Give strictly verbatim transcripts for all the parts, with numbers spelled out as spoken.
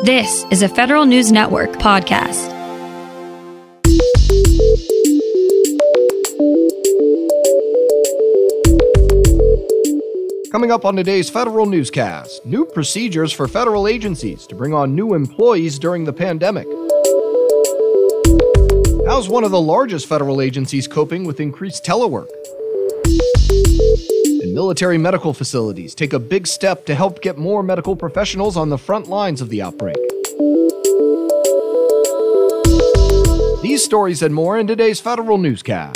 This is a Federal News Network podcast. Coming up on today's Federal Newscast, new procedures for federal agencies to bring on new employees during the pandemic. How's one of the largest federal agencies coping with increased telework? And military medical facilities take a big step to help get more medical professionals on the front lines of the outbreak. These stories and more in today's Federal Newscast.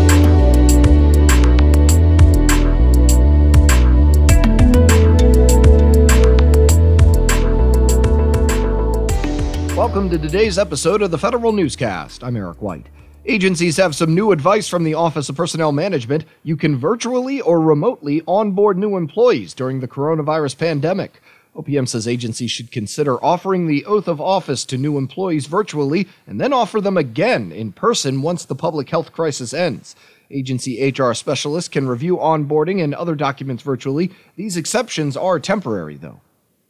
Welcome to today's episode of the Federal Newscast. I'm Eric White. Agencies have some new advice from the Office of Personnel Management. You can virtually or remotely onboard new employees during the coronavirus pandemic. O P M says agencies should consider offering the oath of office to new employees virtually and then offer them again in person once the public health crisis ends. Agency H R specialists can review onboarding and other documents virtually. These exceptions are temporary, though.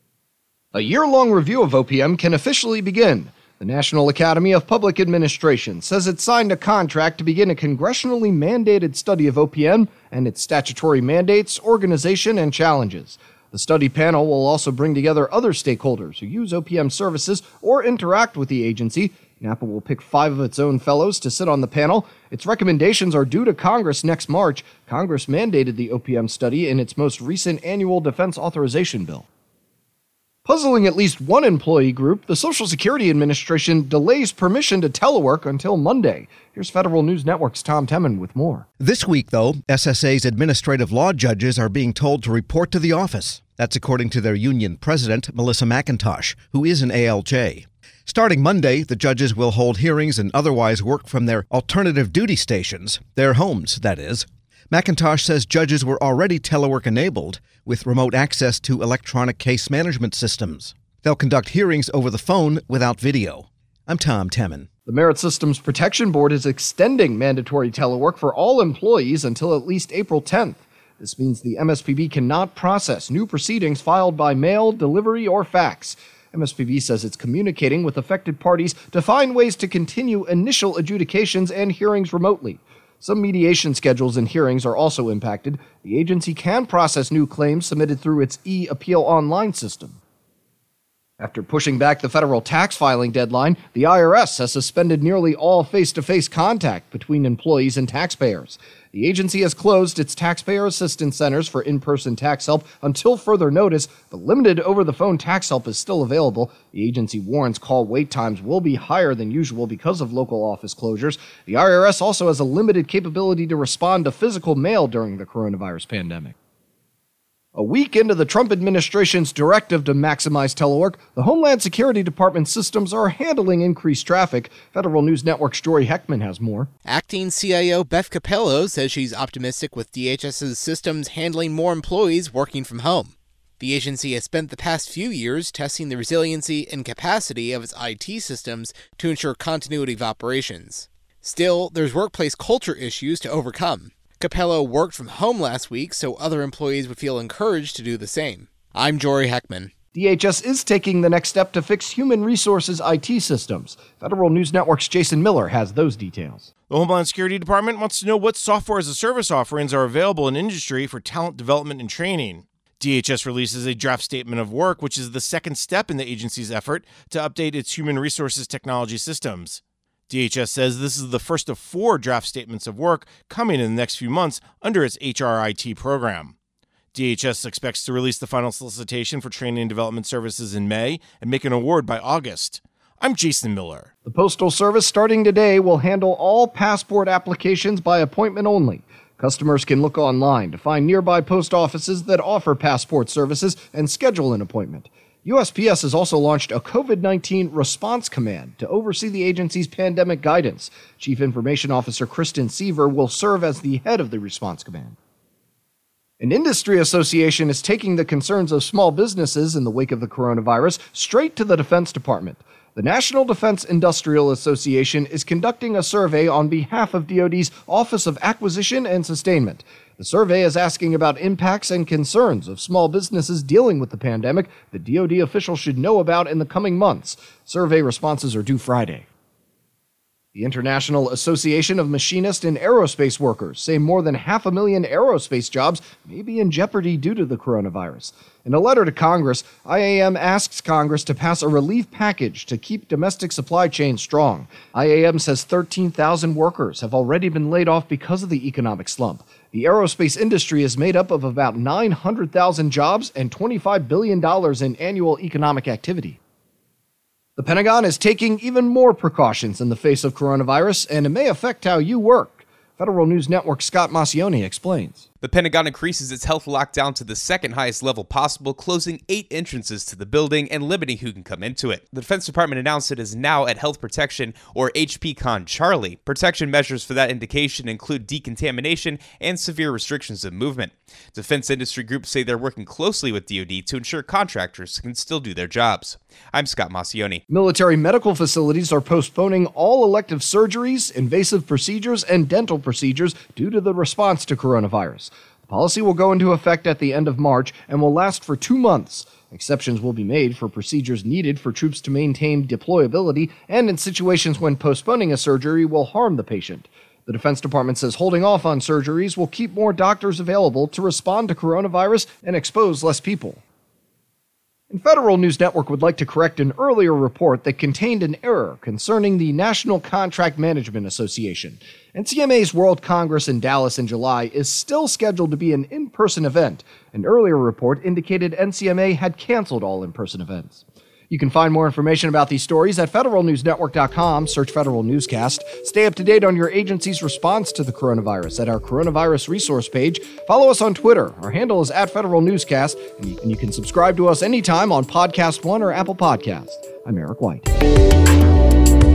A year-long review of O P M can officially begin. The National Academy of Public Administration says it signed a contract to begin a congressionally mandated study of O P M and its statutory mandates, organization, and challenges. The study panel will also bring together other stakeholders who use O P M services or interact with the agency. NAPA will pick five of its own fellows to sit on the panel. Its recommendations are due to Congress next March. Congress mandated the O P M study in its most recent annual defense authorization bill. Puzzling at least one employee group, the Social Security Administration delays permission to telework until Monday. Here's Federal News Network's Tom Temin with more. This week, though, S S A's administrative law judges are being told to report to the office. That's according to their union president, Melissa McIntosh, who is an A L J. Starting Monday, the judges will hold hearings and otherwise work from their alternative duty stations, their homes, that is. McIntosh says judges were already telework-enabled with remote access to electronic case management systems. They'll conduct hearings over the phone without video. I'm Tom Temin. The Merit Systems Protection Board is extending mandatory telework for all employees until at least April tenth. This means the M S P B cannot process new proceedings filed by mail, delivery, or fax. M S P B says it's communicating with affected parties to find ways to continue initial adjudications and hearings remotely. Some mediation schedules and hearings are also impacted. The agency can process new claims submitted through its e-appeal online system. After pushing back the federal tax filing deadline, the I R S has suspended nearly all face-to-face contact between employees and taxpayers. The agency has closed its taxpayer assistance centers for in-person tax help until further notice, but limited over-the-phone tax help is still available. The agency warns call wait times will be higher than usual because of local office closures. The I R S also has a limited capability to respond to physical mail during the coronavirus pandemic. A week into the Trump administration's directive to maximize telework, the Homeland Security Department systems are handling increased traffic. Federal News Network's Jory Heckman has more. Acting C I O Beth Capello says she's optimistic with D H S's systems handling more employees working from home. The agency has spent the past few years testing the resiliency and capacity of its I T systems to ensure continuity of operations. Still, there's workplace culture issues to overcome. Capello worked from home last week, so other employees would feel encouraged to do the same. I'm Jory Heckman. D H S is taking the next step to fix human resources I T systems. Federal News Network's Jason Miller has those details. The Homeland Security Department wants to know what software-as-a-service offerings are available in industry for talent development and training. D H S releases a draft statement of work, which is the second step in the agency's effort to update its human resources technology systems. D H S says this is the first of four draft statements of work coming in the next few months under its H R I T program. D H S expects to release the final solicitation for training and development services in May and make an award by August. I'm Jason Miller. The Postal Service, starting today, will handle all passport applications by appointment only. Customers can look online to find nearby post offices that offer passport services and schedule an appointment. U S P S has also launched a COVID nineteen response command to oversee the agency's pandemic guidance. Chief Information Officer Kristen Seaver will serve as the head of the response command. An industry association is taking the concerns of small businesses in the wake of the coronavirus straight to the Defense Department. The National Defense Industrial Association is conducting a survey on behalf of D O D's Office of Acquisition and Sustainment. The survey is asking about impacts and concerns of small businesses dealing with the pandemic that D O D officials should know about in the coming months. Survey responses are due Friday. The International Association of Machinist and Aerospace Workers say more than half a million aerospace jobs may be in jeopardy due to the coronavirus. In a letter to Congress, I A M asks Congress to pass a relief package to keep domestic supply chains strong. I A M says thirteen thousand workers have already been laid off because of the economic slump. The aerospace industry is made up of about nine hundred thousand jobs and twenty-five billion dollars in annual economic activity. The Pentagon is taking even more precautions in the face of coronavirus, and it may affect how you work. Federal News Network's Scott Maucione explains. The Pentagon increases its health lockdown to the second highest level possible, closing eight entrances to the building and limiting who can come into it. The Defense Department announced it is now at Health Protection, or H P CON Charlie. Protection measures for that indication include decontamination and severe restrictions of movement. Defense industry groups say they're working closely with D O D to ensure contractors can still do their jobs. I'm Scott Maucione. Military medical facilities are postponing all elective surgeries, invasive procedures, and dental procedures due to the response to coronavirus. The policy will go into effect at the end of March and will last for two months. Exceptions will be made for procedures needed for troops to maintain deployability and in situations when postponing a surgery will harm the patient. The Defense Department says holding off on surgeries will keep more doctors available to respond to coronavirus and expose less people. And Federal News Network would like to correct an earlier report that contained an error concerning the National Contract Management Association. N C M A's World Congress in Dallas in July is still scheduled to be an in-person event. An earlier report indicated N C M A had canceled all in-person events. You can find more information about these stories at federal news network dot com. Search Federal Newscast. Stay up to date on your agency's response to the coronavirus at our coronavirus resource page. Follow us on Twitter. Our handle is at Federal Newscast, and you, and you can subscribe to us anytime on Podcast One or Apple Podcasts. I'm Eric White.